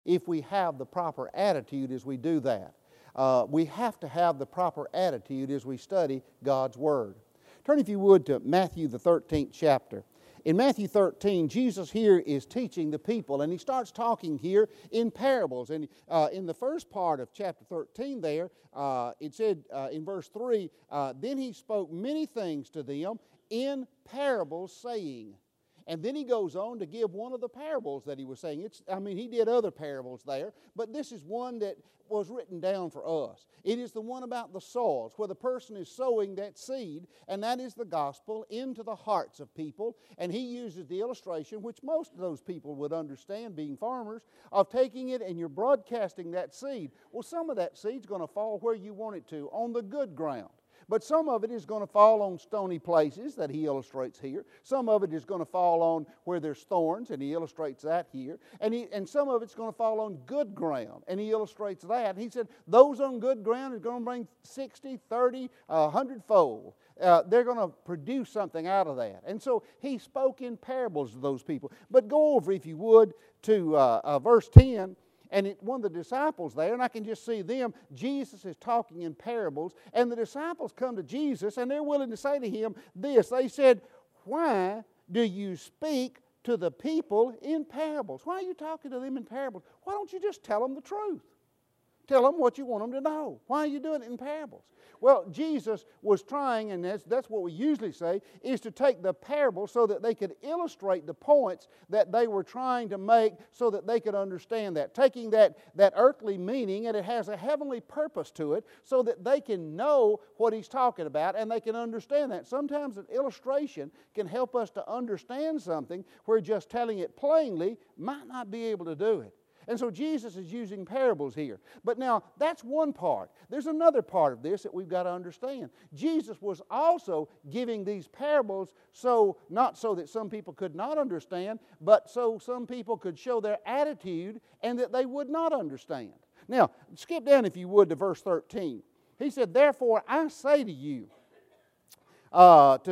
if we have the proper attitude as we do that. We have to have the proper attitude as we study God's Word. Turn, if you would, to Matthew, the 13th chapter. In Matthew 13, Jesus here is teaching the people, and He starts talking here in parables. And in the first part of chapter 13 there, it said in verse 3, then He spoke many things to them in parables, saying. And then He goes on to give one of the parables that He was saying. He did other parables there, but this is one that was written down for us. It is the one about the soils, where the person is sowing that seed, and that is the gospel into the hearts of people. And He uses the illustration, which most of those people would understand, being farmers, of taking it and you're broadcasting that seed. Well, some of that seed's going to fall where you want it to, on the good ground. But some of it is going to fall on stony places that He illustrates here. Some of it is going to fall on where there's thorns, and He illustrates that here. And some of it's going to fall on good ground, and He illustrates that. He said those on good ground are going to bring 60, 30, 100-fold. They're going to produce something out of that. And so He spoke in parables to those people. But go over, if you would, to verse 10. And one of the disciples there, and I can just see them, Jesus is talking in parables, and the disciples come to Jesus, and they're willing to say to Him this. They said, why do you speak to the people in parables? Why are you talking to them in parables? Why don't you just tell them the truth? Tell them what you want them to know. Why are you doing it in parables? Well, Jesus was trying, and that's what we usually say, is to take the parables so that they could illustrate the points that they were trying to make so that they could understand that. Taking that earthly meaning, and it has a heavenly purpose to it, so that they can know what He's talking about and they can understand that. Sometimes an illustration can help us to understand something where just telling it plainly might not be able to do it. And so Jesus is using parables here. But now, that's one part. There's another part of this that we've got to understand. Jesus was also giving these parables not so that some people could not understand, but so some people could show their attitude and that they would not understand. Now, skip down, if you would, to verse 13. He said, therefore I say to you, about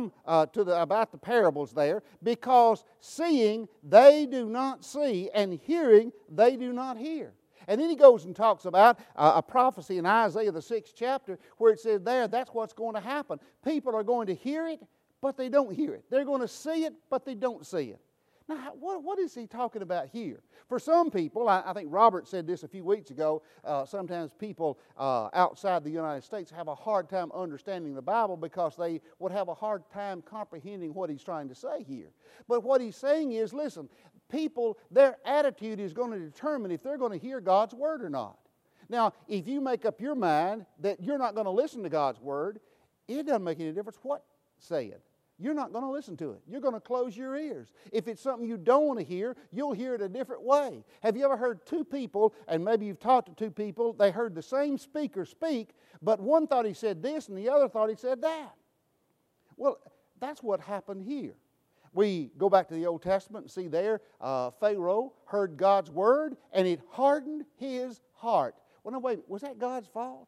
the parables there, because seeing they do not see, and hearing they do not hear. And then he goes and talks about a prophecy in Isaiah the 6th chapter, where it says that's what's going to happen. People are going to hear it, but they don't hear it. They're going to see it, but they don't see it. Now, what is he talking about here? For some people, I think Robert said this a few weeks ago, sometimes people outside the United States have a hard time understanding the Bible because they would have a hard time comprehending what he's trying to say here. But what he's saying is, listen, people, their attitude is going to determine if they're going to hear God's Word or not. Now, if you make up your mind that you're not going to listen to God's Word, it doesn't make any difference what said. You're not going to listen to it. You're going to close your ears. If it's something you don't want to hear, you'll hear it a different way. Have you ever heard two people, and maybe you've talked to two people, they heard the same speaker speak, but one thought he said this and the other thought he said that? Well, that's what happened here. We go back to the Old Testament and see there, Pharaoh heard God's word and it hardened his heart. Well, no, wait, was that God's fault?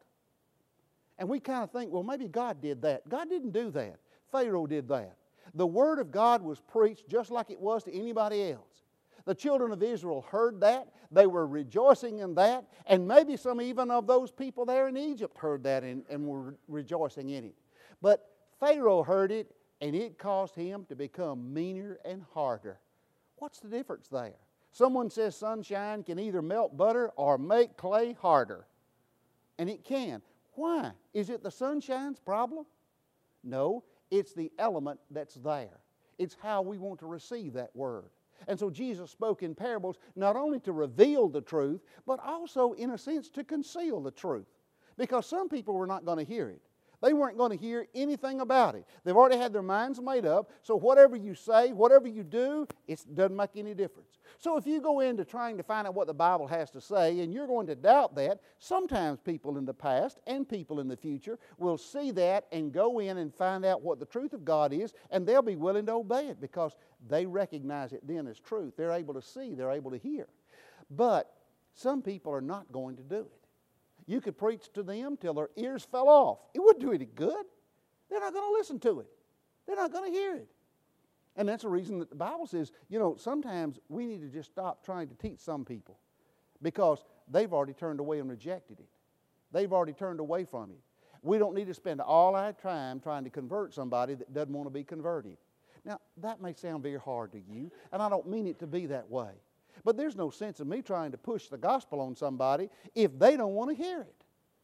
And we kind of think, well, maybe God did that. God didn't do that. Pharaoh did that. The Word of God was preached just like it was to anybody else. The children of Israel heard that. They were rejoicing in that. And maybe some even of those people there in Egypt heard that and were rejoicing in it. But Pharaoh heard it, and it caused him to become meaner and harder. What's the difference there? Someone says sunshine can either melt butter or make clay harder. And it can. Why? Is it the sunshine's problem? No. It's the element that's there. It's how we want to receive that word. And so Jesus spoke in parables not only to reveal the truth, but also, in a sense, to conceal the truth. Because some people were not going to hear it. They weren't going to hear anything about it. They've already had their minds made up, so whatever you say, whatever you do, it doesn't make any difference. So if you go into trying to find out what the Bible has to say and you're going to doubt that, sometimes people in the past and people in the future will see that and go in and find out what the truth of God is, and they'll be willing to obey it because they recognize it then as truth. They're able to see, they're able to hear. But some people are not going to do it. You could preach to them till their ears fell off. It wouldn't do any good. They're not going to listen to it. They're not going to hear it. And that's the reason that the Bible says, sometimes we need to just stop trying to teach some people. because they've already turned away and rejected it. They've already turned away from it. We don't need to spend all our time trying to convert somebody that doesn't want to be converted. Now, that may sound very hard to you, and I don't mean it to be that way. But there's no sense in me trying to push the gospel on somebody if they don't want to hear it.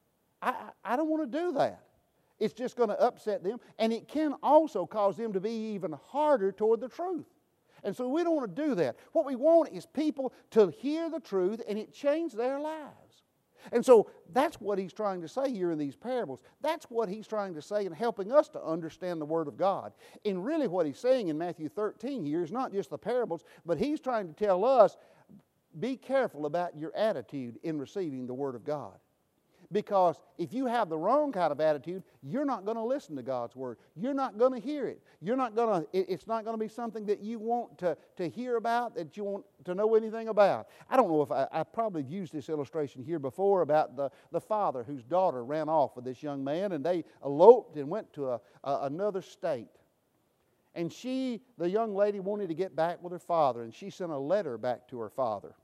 I don't want to do that. It's just going to upset them, and it can also cause them to be even harder toward the truth. And so we don't want to do that. What we want is people to hear the truth and it change their lives. And so that's what he's trying to say here in these parables. That's what he's trying to say in helping us to understand the Word of God. And really what he's saying in Matthew 13 here is not just the parables, but he's trying to tell us, be careful about your attitude in receiving the Word of God. Because if you have the wrong kind of attitude, you're not going to listen to God's Word. You're not going to hear it. It's not going to be something that you want to hear about, that you want to know anything about. I don't know if I probably have used this illustration here before about the father whose daughter ran off with this young man, and they eloped and went to another state. And the young lady, wanted to get back with her father, and she sent a letter back to her father.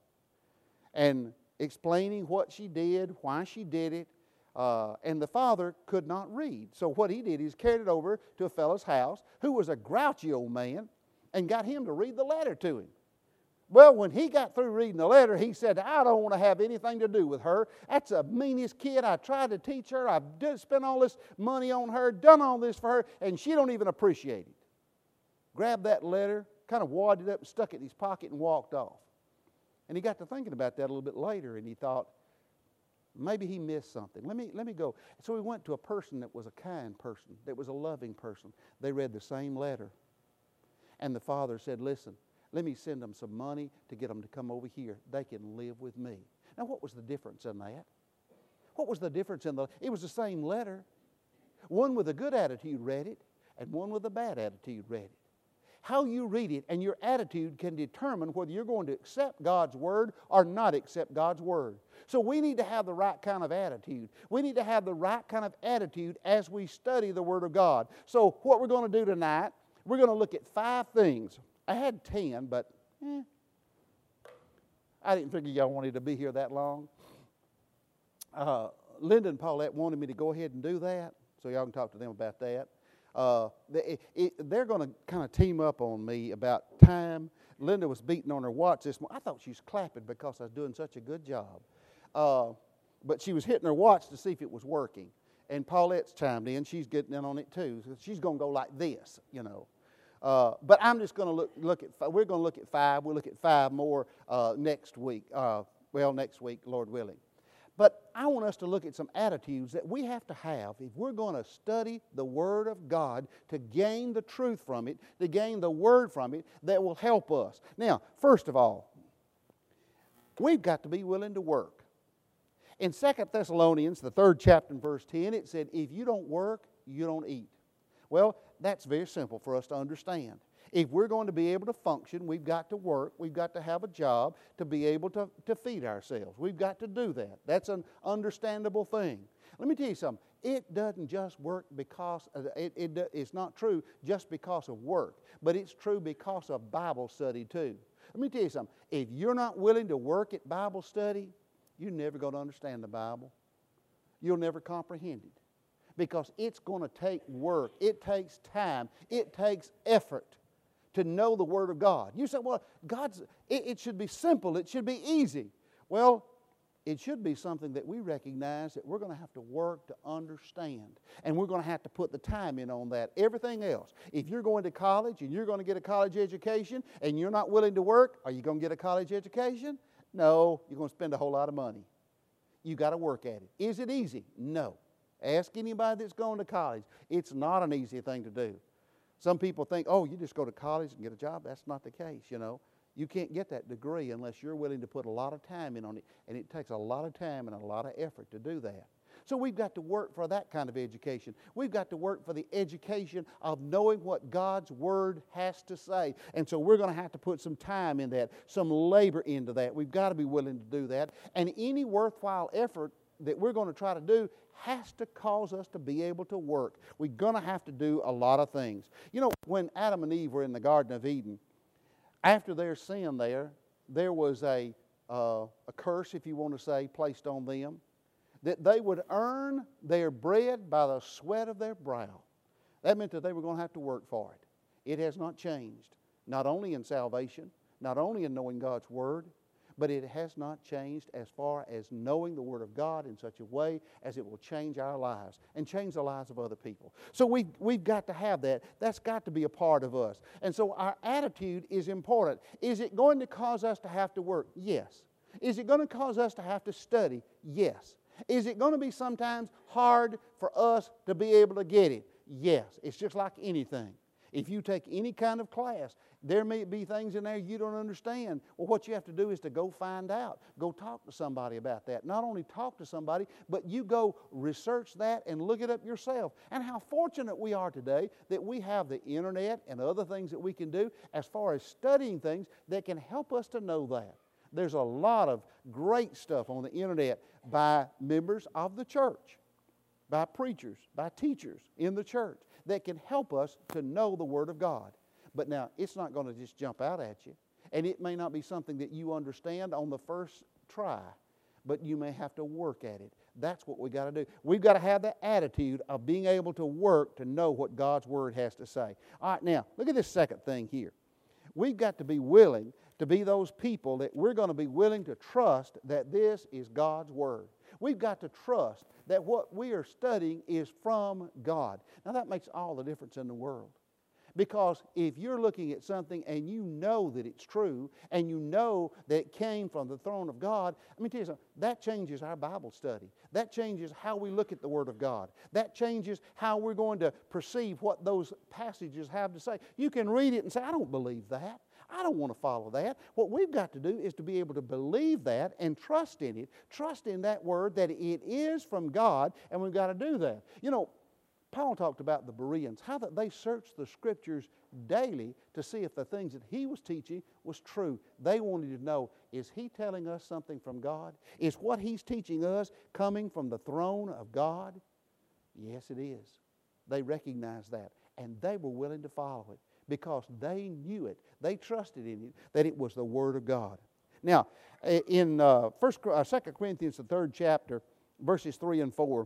And explaining what she did, why she did it, and the father could not read. So what he did is carried it over to a fellow's house who was a grouchy old man and got him to read the letter to him. Well, when he got through reading the letter, he said, I don't want to have anything to do with her. That's the meanest kid. I tried to teach her. I've spent all this money on her, done all this for her, and she don't even appreciate it. Grabbed that letter, kind of wadded it up, stuck it in his pocket, and walked off. And he got to thinking about that a little bit later, and he thought, maybe he missed something. Let me go. So he went to a person that was a kind person, that was a loving person. They read the same letter. And the father said, listen, let me send them some money to get them to come over here. They can live with me. Now, what was the difference in that? What was the difference in it was the same letter. One with a good attitude read it, and one with a bad attitude read it. How you read it and your attitude can determine whether you're going to accept God's Word or not accept God's Word. So we need to have the right kind of attitude. We need to have the right kind of attitude as we study the Word of God. So what we're going to do tonight, we're going to look at 5 things. I had 10, but I didn't figure y'all wanted to be here that long. Linda and Paulette wanted me to go ahead and do that, so y'all can talk to them about that. They're going to kind of team up on me about time. Linda was beating on her watch this morning. I thought she was clapping because I was doing such a good job. But she was hitting her watch to see if it was working. And Paulette's chimed in. She's getting in on it too. So she's going to go like this, you know. But I'm just going to look at, we're going to look at 5. We'll look at 5 more next week. Next week, Lord willing. But I want us to look at some attitudes that we have to have if we're going to study the Word of God to gain the truth from it, to gain the Word from it that will help us. Now, first of all, we've got to be willing to work. In 2 Thessalonians, the 3rd chapter and verse 10, it said, if you don't work, you don't eat. Well, that's very simple for us to understand. If we're going to be able to function, we've got to work. We've got to have a job to be able to feed ourselves. We've got to do that. That's an understandable thing. Let me tell you something. It doesn't just work because, it's not true just because of work, but it's true because of Bible study too. Let me tell you something. If you're not willing to work at Bible study, you're never going to understand the Bible. You'll never comprehend it because it's going to take work. It takes time. It takes effort to know the Word of God. You say, well, it should be simple. It should be easy. Well, it should be something that we recognize that we're going to have to work to understand. And we're going to have to put the time in on that. Everything else. If you're going to college and you're going to get a college education and you're not willing to work, are you going to get a college education? No, you're going to spend a whole lot of money. You got to work at it. Is it easy? No. Ask anybody that's going to college. It's not an easy thing to do. Some people think, oh, you just go to college and get a job. That's not the case, you know. You can't get that degree unless you're willing to put a lot of time in on it. And it takes a lot of time and a lot of effort to do that. So we've got to work for that kind of education. We've got to work for the education of knowing what God's Word has to say. And so we're going to have to put some time in that, some labor into that. We've got to be willing to do that. And any worthwhile effort that we're going to try to do has to cause us to be able to work. We're going to have to do a lot of things. You know, when Adam and Eve were in the Garden of Eden, after their sin there was a a curse, if you want to say, placed on them, that they would earn their bread by the sweat of their brow. That meant that they were going to have to work for it. It has not changed, not only in salvation, not only in knowing God's Word, but it has not changed as far as knowing the Word of God in such a way as it will change our lives and change the lives of other people. So we've got to have that. That's got to be a part of us. And so our attitude is important. Is it going to cause us to have to work? Yes. Is it going to cause us to have to study? Yes. Is it going to be sometimes hard for us to be able to get it? Yes. It's just like anything. If you take any kind of class, there may be things in there you don't understand. Well, what you have to do is to go find out. Go talk to somebody about that. Not only talk to somebody, but you go research that and look it up yourself. And how fortunate we are today that we have the internet and other things that we can do as far as studying things that can help us to know that. There's a lot of great stuff on the internet by members of the church, by preachers, by teachers in the church that can help us to know the Word of God. But now, it's not going to just jump out at you. And it may not be something that you understand on the first try, but you may have to work at it. That's what we've got to do. We've got to have the attitude of being able to work to know what God's Word has to say. All right, now, look at this second thing here. We've got to be willing to be those people that we're going to be willing to trust that this is God's Word. We've got to trust that what we are studying is from God. Now that makes all the difference in the world. Because if you're looking at something and you know that it's true and you know that it came from the throne of God, let me tell you something, that changes our Bible study. That changes how we look at the Word of God. That changes how we're going to perceive what those passages have to say. You can read it and say, I don't believe that. I don't want to follow that. What we've got to do is to be able to believe that and trust in it. Trust in that Word that it is from God, and we've got to do that. You know, Paul talked about the Bereans, how that they searched the Scriptures daily to see if the things that he was teaching was true. They wanted to know, is he telling us something from God? Is what he's teaching us coming from the throne of God? Yes, it is. They recognized that, and they were willing to follow it because they knew it. They trusted in it, that it was the Word of God. Now, in 2 Corinthians, the 3rd chapter, verses 3 and 4,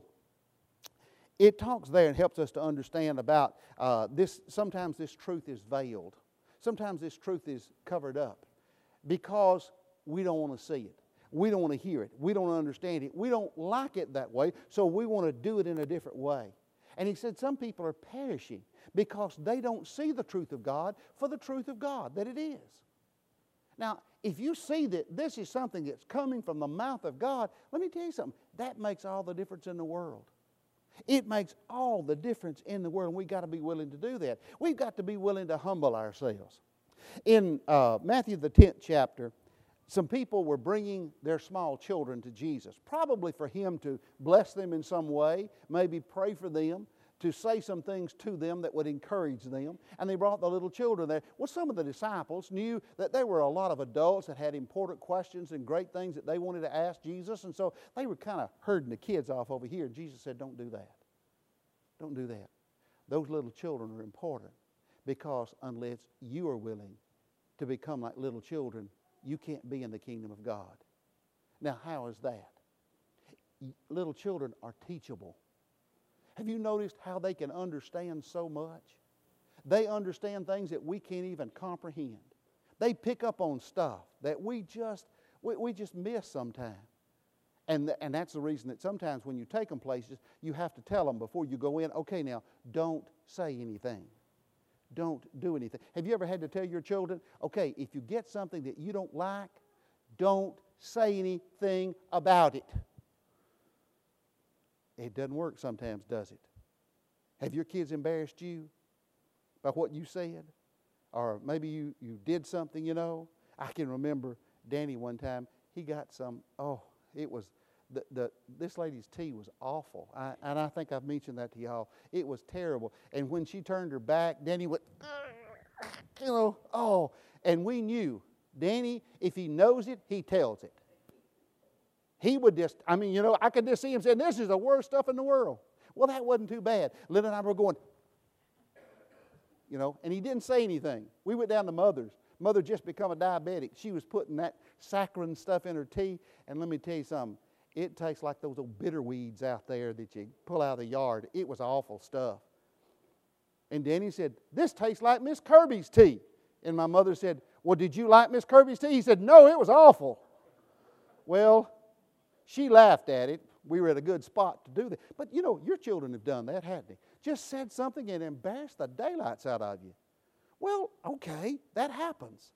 it talks there and helps us to understand about this. Sometimes this truth is veiled. Sometimes this truth is covered up because we don't want to see it. We don't want to hear it. We don't understand it. We don't like it that way, so we want to do it in a different way. And he said some people are perishing because they don't see the truth of God for the truth of God, that it is. Now, if you see that this is something that's coming from the mouth of God, let me tell you something. That makes all the difference in the world. It makes all the difference in the world, and we've got to be willing to do that. We've got to be willing to humble ourselves. In Matthew the 10th chapter, some people were bringing their small children to Jesus, probably for Him to bless them in some way, maybe pray for them, to say some things to them that would encourage them. And they brought the little children there. Well, some of the disciples knew that there were a lot of adults that had important questions and great things that they wanted to ask Jesus. And so they were kind of herding the kids off over here. And Jesus said, don't do that. Don't do that. Those little children are important because unless you are willing to become like little children, you can't be in the kingdom of God. Now, how is that? Little children are teachable. Have you noticed how they can understand so much? They understand things that we can't even comprehend. They pick up on stuff that we just miss sometimes. And that's the reason that sometimes when you take them places, you have to tell them before you go in, okay, now, don't say anything. Don't do anything. Have you ever had to tell your children, okay, if you get something that you don't like, don't say anything about it? It doesn't work sometimes, does it? Have your kids embarrassed you by what you said? Or maybe you did something, you know? I can remember Danny one time, he got some, it was, this lady's tea was awful. And I think I've mentioned that to y'all. It was terrible. And when she turned her back, Danny went, and we knew, Danny, if he knows it, he tells it. He would just, I could just see him saying, this is the worst stuff in the world. Well, that wasn't too bad. Lynn and I were going, and he didn't say anything. We went down to Mother's Mother just become a diabetic. She was putting that saccharin stuff in her tea. And let me tell you something. It tastes like those old bitter weeds out there that you pull out of the yard. It was awful stuff. And Danny said, this tastes like Miss Kirby's tea. And my mother said, well, did you like Miss Kirby's tea? He said, no, it was awful. Well, she laughed at it. We were at a good spot to do that. But you know, your children have done that, haven't they? Just said something and embarrassed the daylights out of you. Well, okay, that happens.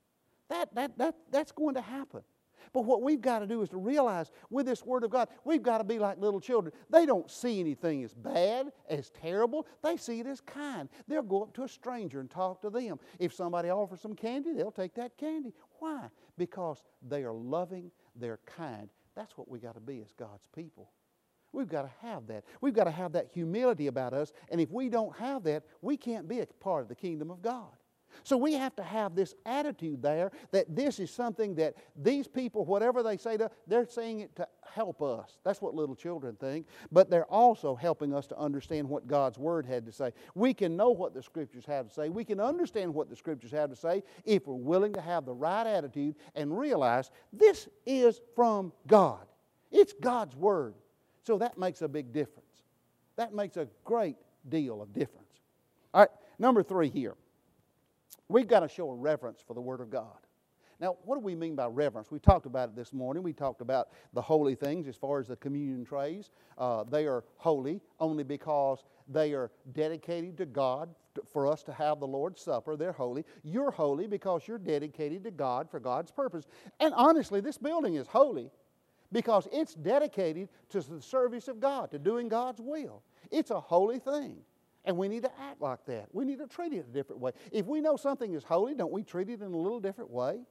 That's going to happen. But what we've got to do is to realize with this Word of God, we've got to be like little children. They don't see anything as bad, as terrible. They see it as kind. They'll go up to a stranger and talk to them. If somebody offers some candy, they'll take that candy. Why? Because they are loving, they're kind. That's what we've got to be as God's people. We've got to have that. We've got to have that humility about us. And if we don't have that, we can't be a part of the kingdom of God. So we have to have this attitude there that this is something that these people, whatever they say, they're saying it to help us. That's what little children think. But they're also helping us to understand what God's Word had to say. We can know what the Scriptures have to say. We can understand what the Scriptures have to say if we're willing to have the right attitude and realize this is from God. It's God's Word. So that makes a big difference. That makes a great deal of difference. All right, number 3 here. We've got to show a reverence for the Word of God. Now, what do we mean by reverence? We talked about it this morning. We talked about the holy things as far as the communion trays. They are holy only because they are dedicated to God for us to have the Lord's Supper. They're holy. You're holy because you're dedicated to God for God's purpose. And honestly, this building is holy because it's dedicated to the service of God, to doing God's will. It's a holy thing. And we need to act like that. We need to treat it a different way. If we know something is holy, don't we treat it in a little different way?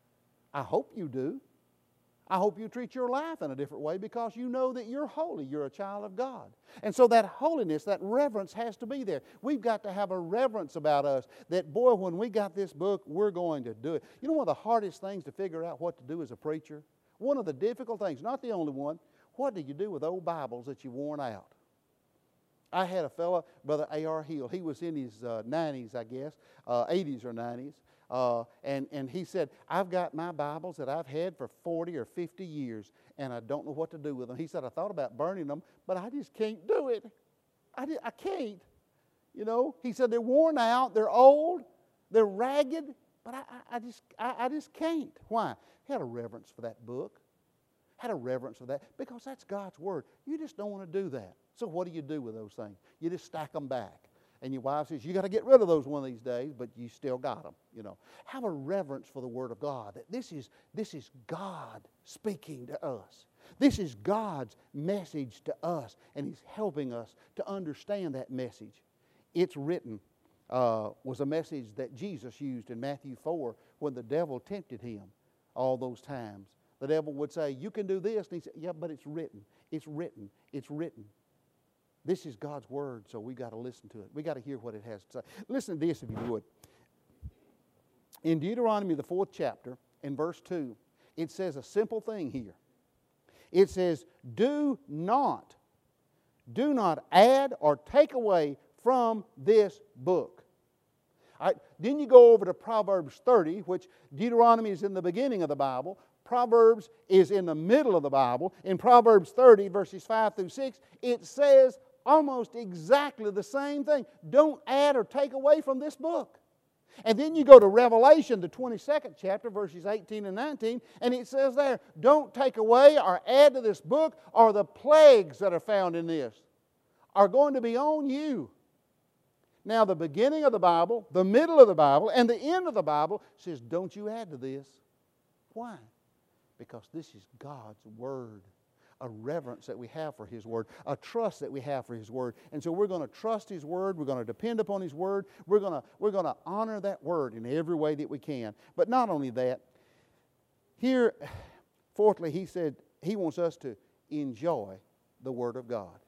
I hope you do. I hope you treat your life in a different way because you know that you're holy. You're a child of God. And so that holiness, that reverence has to be there. We've got to have a reverence about us that, boy, when we got this book, we're going to do it. You know one of the hardest things to figure out what to do as a preacher? One of the difficult things, not the only one, what do you do with old Bibles that you've worn out? I had a fellow, Brother A.R. Hill. He was in his 90s, I guess, 80s or 90s. And he said, I've got my Bibles that I've had for 40 or 50 years, and I don't know what to do with them. He said, I thought about burning them, but I just can't do it. I can't. You know, he said, they're worn out, they're old, they're ragged, but I just can't. Why? He had a reverence for that book. Had a reverence for that because that's God's Word. You just don't want to do that. So what do you do with those things? You just stack them back. And your wife says, you got to get rid of those one of these days, but you still got them, you know. Have a reverence for the Word of God. That this is God speaking to us. This is God's message to us, and He's helping us to understand that message. It's written, was a message that Jesus used in Matthew 4 when the devil tempted Him all those times. The devil would say, you can do this. And he said, yeah, but it's written. It's written. It's written. This is God's Word, so we've got to listen to it. We've got to hear what it has to say. Listen to this if you would. In Deuteronomy, the 4th chapter, in verse 2, it says a simple thing here. It says, do not add or take away from this book. All right, then you go over to Proverbs 30, which Deuteronomy is in the beginning of the Bible. Proverbs is in the middle of the Bible. In Proverbs 30, verses 5 through 6, it says almost exactly the same thing. Don't add or take away from this book. And then you go to Revelation, the 22nd chapter, verses 18 and 19, and it says there, don't take away or add to this book, or the plagues that are found in this are going to be on you. Now, the beginning of the Bible, the middle of the Bible, and the end of the Bible says, don't you add to this. Why? Because this is God's Word. A reverence that we have for His Word. A trust that we have for His Word. And so we're going to trust His Word. We're going to depend upon His Word. We're going to honor that Word in every way that we can. But not only that, here, fourthly, he said he wants us to enjoy the Word of God.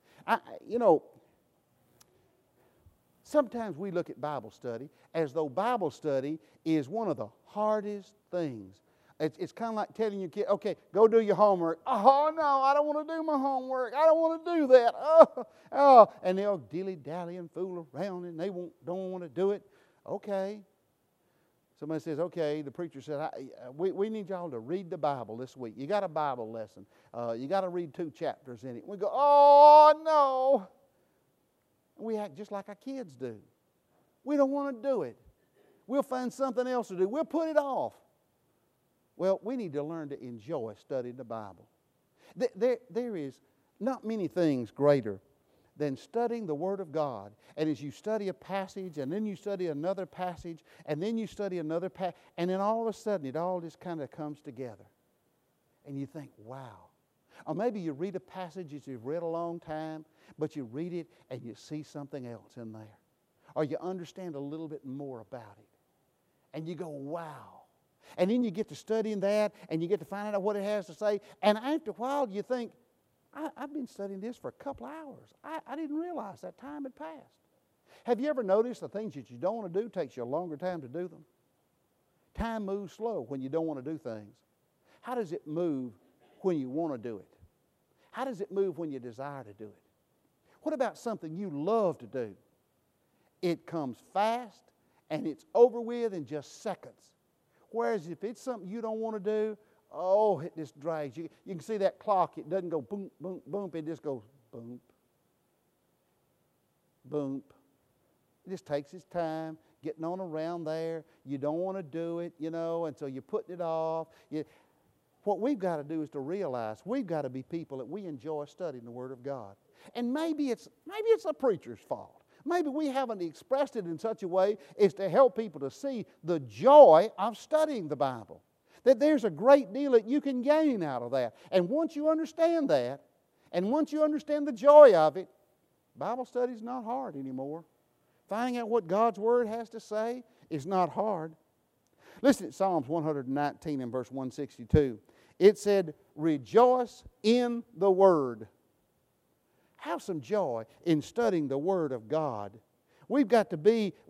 Sometimes we look at Bible study as though Bible study is one of the hardest things. It's kind of like telling your kid, okay, go do your homework. Oh, no, I don't want to do my homework. I don't want to do that. Oh. And they'll dilly-dally and fool around and they don't want to do it. Okay. Somebody says, okay, the preacher said, we need y'all to read the Bible this week. You got a Bible lesson. You got to read 2 chapters in it. We go, oh, no. We act just like our kids do. We don't want to do it. We'll find something else to do. We'll put it off. Well, we need to learn to enjoy studying the Bible. There is not many things greater than studying the Word of God. And as you study a passage, and then you study another passage, and then you study another passage, and then all of a sudden it all just kind of comes together. And you think, wow. Or maybe you read a passage that you've read a long time, but you read it and you see something else in there. Or you understand a little bit more about it. And you go, wow. And then you get to studying that, and you get to find out what it has to say. And after a while you think, I've been studying this for a couple of hours. I didn't realize that time had passed. Have you ever noticed the things that you don't want to do takes you a longer time to do them? Time moves slow when you don't want to do things. How does it move when you want to do it? How does it move when you desire to do it? What about something you love to do? It comes fast and it's over with in just seconds. Whereas if it's something you don't want to do, oh, it just drags you. You can see that clock. It doesn't go boom, boom, boom. It just goes boom, boom. It just takes its time getting on around there. You don't want to do it, and so you're putting it off. What we've got to do is to realize we've got to be people that we enjoy studying the Word of God. And maybe it's a preacher's fault. Maybe we haven't expressed it in such a way as to help people to see the joy of studying the Bible. That there's a great deal that you can gain out of that. And once you understand that, and once you understand the joy of it, Bible study is not hard anymore. Finding out what God's Word has to say is not hard. Listen to Psalms 119 and verse 162. It said, rejoice in the Word. Have some joy in studying the Word of God. We've got to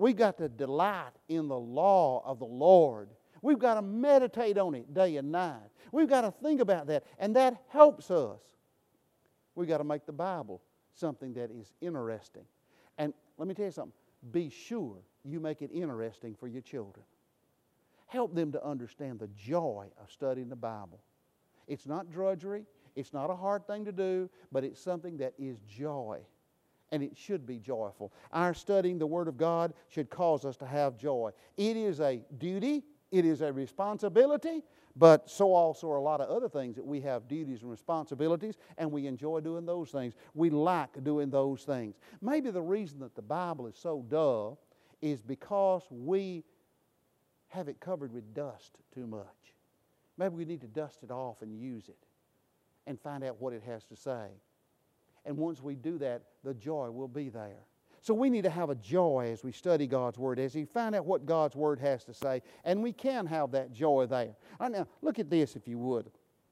delight in the law of the Lord. We've got to meditate on it day and night. We've got to think about that, and that helps us. We've got to make the Bible something that is interesting. And let me tell you something. Be sure you make it interesting for your children. Help them to understand the joy of studying the Bible. It's not drudgery. It's not a hard thing to do, but it's something that is joy. And it should be joyful. Our studying the Word of God should cause us to have joy. It is a duty. It is a responsibility. But so also are a lot of other things that we have duties and responsibilities, and we enjoy doing those things. We like doing those things. Maybe the reason that the Bible is so dull is because we have it covered with dust too much. Maybe we need to dust it off and use it and find out what it has to say. And once we do that, the joy will be there. So we need to have a joy as we study God's Word, as we find out what God's Word has to say, and we can have that joy there. All right, now, look at this if you would.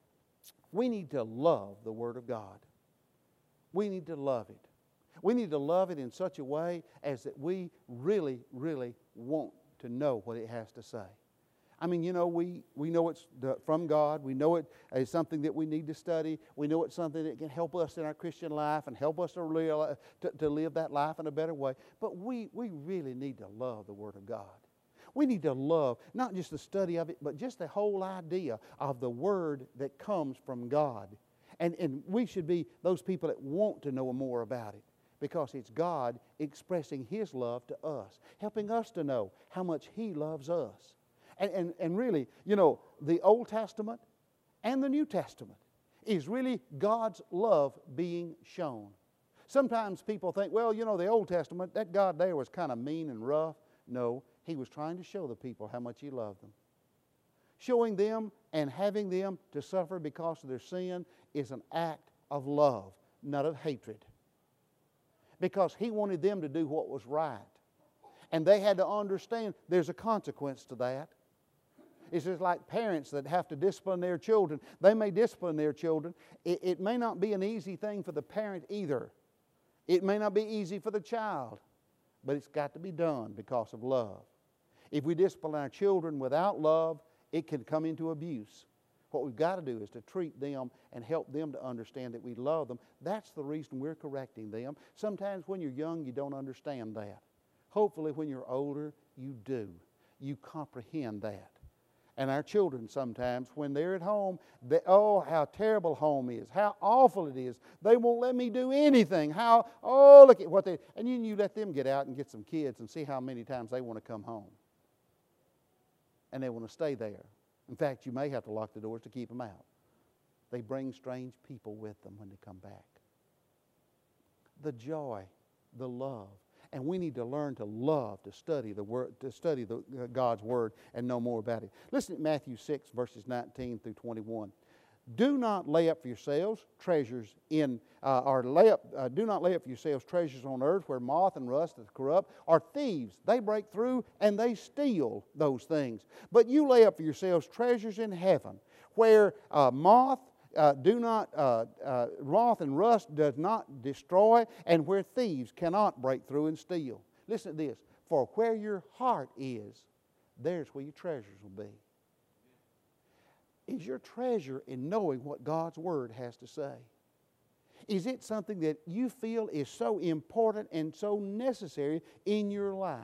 We need to love the Word of God. We need to love it. We need to love it in such a way as that we really, really want to know what it has to say. I mean, we know it's from God. We know it is something that we need to study. We know it's something that can help us in our Christian life and help us to live that life in a better way. But we really need to love the Word of God. We need to love not just the study of it, but just the whole idea of the Word that comes from God. And we should be those people that want to know more about it, because it's God expressing His love to us, helping us to know how much He loves us. And really, the Old Testament and the New Testament is really God's love being shown. Sometimes people think, well, the Old Testament, that God there was kind of mean and rough. No, He was trying to show the people how much He loved them. Showing them and having them to suffer because of their sin is an act of love, not of hatred. Because He wanted them to do what was right. And they had to understand there's a consequence to that. It's just like parents that have to discipline their children. They may discipline their children. It may not be an easy thing for the parent either. It may not be easy for the child. But it's got to be done because of love. If we discipline our children without love, it can come into abuse. What we've got to do is to treat them and help them to understand that we love them. That's the reason we're correcting them. Sometimes when you're young, you don't understand that. Hopefully when you're older, you do. you comprehend that. And our children sometimes, when they're at home, oh, how terrible home is, how awful it is. They won't let me do anything. Look at what they... And then you let them get out and get some kids and see how many times they want to come home. And they want to stay there. In fact, you may have to lock the doors to keep them out. They bring strange people with them when they come back. The joy, the love. And we need to learn to love, to study the Word, to study God's Word and know more about it. Listen to Matthew 6, verses 19 through 21. Do not lay up for yourselves treasures do not lay up for yourselves treasures on earth where moth and rust doth corrupt, or thieves, they break through and they steal those things. But you lay up for yourselves treasures in heaven, where moth and rust does not destroy, and where thieves cannot break through and steal. Listen to this. For where your heart is, there's where your treasures will be. Is your treasure in knowing what God's Word has to say? Is it something that you feel is so important and so necessary in your life?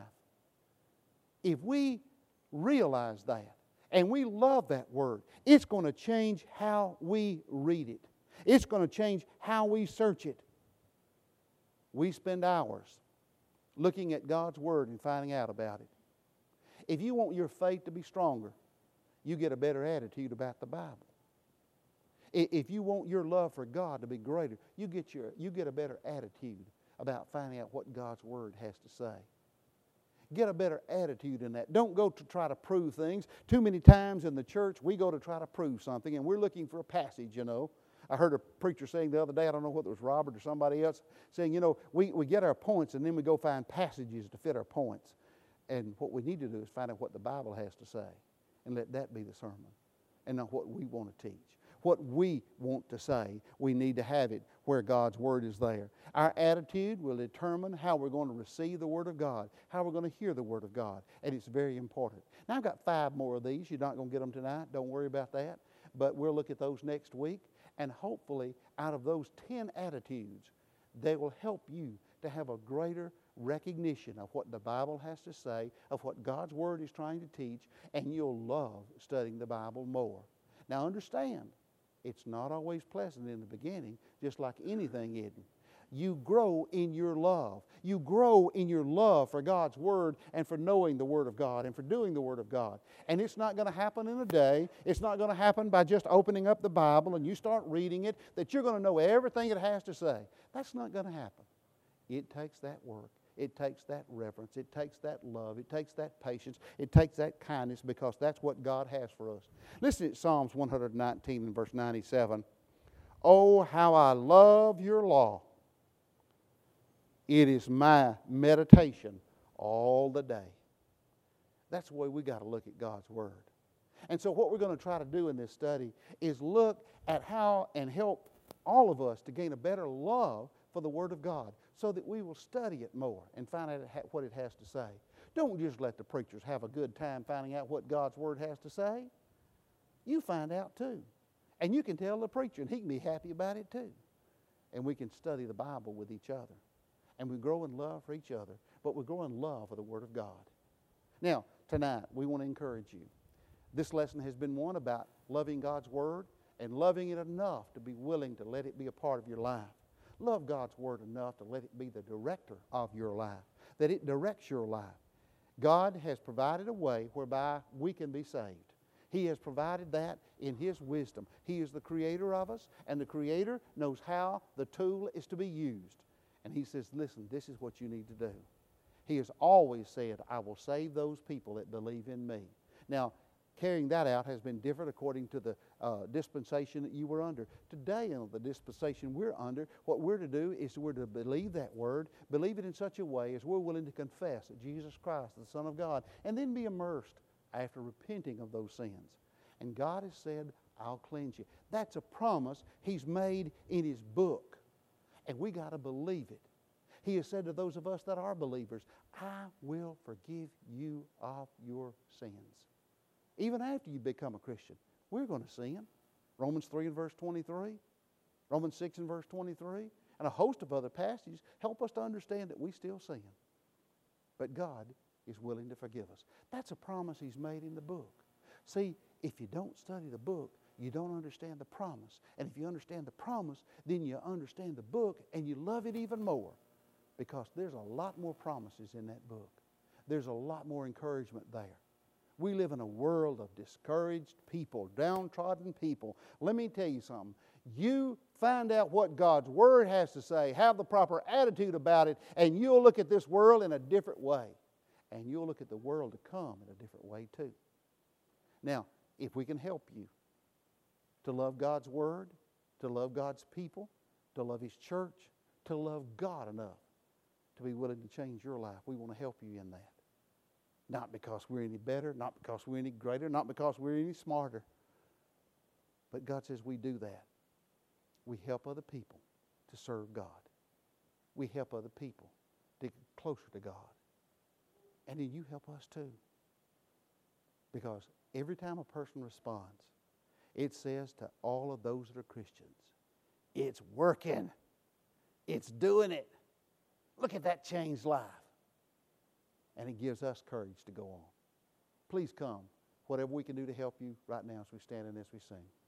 If we realize that, and we love that Word, it's going to change how we read it. It's going to change how we search it. We spend hours looking at God's Word and finding out about it. If you want your faith to be stronger, you get a better attitude about the Bible. If you want your love for God to be greater, you get a better attitude about finding out what God's Word has to say. Get a better attitude in that. Don't go to try to prove things. Too many times in the church, we go to try to prove something, and we're looking for a passage, you know. I heard a preacher saying the other day, I don't know whether it was Robert or somebody else, saying, you know, we get our points, and then we go find passages to fit our points. And what we need to do is find out what the Bible has to say, and let that be the sermon, and not what we want to teach. What we want to say, we need to have it where God's Word is there. Our attitude will determine how we're going to receive the Word of God, how we're going to hear the Word of God, and it's very important. Now, I've got 5 more of these. You're not going to get them tonight. Don't worry about that. But we'll look at those next week, and hopefully, out of those 10 attitudes, they will help you to have a greater recognition of what the Bible has to say, of what God's Word is trying to teach, and you'll love studying the Bible more. Now, understand, it's not always pleasant in the beginning, just like anything isn't. You grow in your love. You grow in your love for God's Word and for knowing the Word of God and for doing the Word of God. And it's not going to happen in a day. It's not going to happen by just opening up the Bible and you start reading it, that you're going to know everything it has to say. That's not going to happen. It takes that work. It takes that reverence. It takes that love. It takes that patience. It takes that kindness, because that's what God has for us. Listen to Psalms 119 and verse 97. Oh, how I love your law. It is my meditation all the day. That's the way we got to look at God's Word. And so what we're going to try to do in this study is look at how and help all of us to gain a better love for the Word of God, so that we will study it more and find out what it has to say. Don't just let the preachers have a good time finding out what God's Word has to say. You find out too. And you can tell the preacher, and he can be happy about it too. And we can study the Bible with each other. And we grow in love for each other, but we grow in love for the Word of God. Now, tonight, we want to encourage you. This lesson has been one about loving God's Word and loving it enough to be willing to let it be a part of your life. Love God's Word enough to let it be the director of your life, that it directs your life. God has provided a way whereby we can be saved. He has provided that in His wisdom. He is the creator of us, and the creator knows how the tool is to be used. And He says, listen, this is what you need to do. He has always said, I will save those people that believe in me. Now, carrying that out has been different according to the dispensation that you were under. Today, in the dispensation we're under, what we're to do is we're to believe that Word, believe it in such a way as we're willing to confess that Jesus Christ is the Son of God, and then be immersed after repenting of those sins. And God has said, I'll cleanse you. That's a promise He's made in His book, and we got to believe it. He has said to those of us that are believers, I will forgive you of your sins. Even after you become a Christian, we're going to sin. Romans 3 and verse 23, Romans 6 and verse 23, and a host of other passages help us to understand that we still sin. But God is willing to forgive us. That's a promise He's made in the book. See, if you don't study the book, you don't understand the promise. And if you understand the promise, then you understand the book and you love it even more, because there's a lot more promises in that book. There's a lot more encouragement there. We live in a world of discouraged people, downtrodden people. Let me tell you something. You find out what God's Word has to say, have the proper attitude about it, and you'll look at this world in a different way. And you'll look at the world to come in a different way too. Now, if we can help you to love God's Word, to love God's people, to love His church, to love God enough to be willing to change your life, we want to help you in that. Not because we're any better, not because we're any greater, not because we're any smarter. But God says we do that. We help other people to serve God. We help other people to get closer to God. And then you help us too. Because every time a person responds, it says to all of those that are Christians, it's working. It's doing it. Look at that changed life. And it gives us courage to go on. Please come. Whatever we can do to help you right now as we stand and as we sing.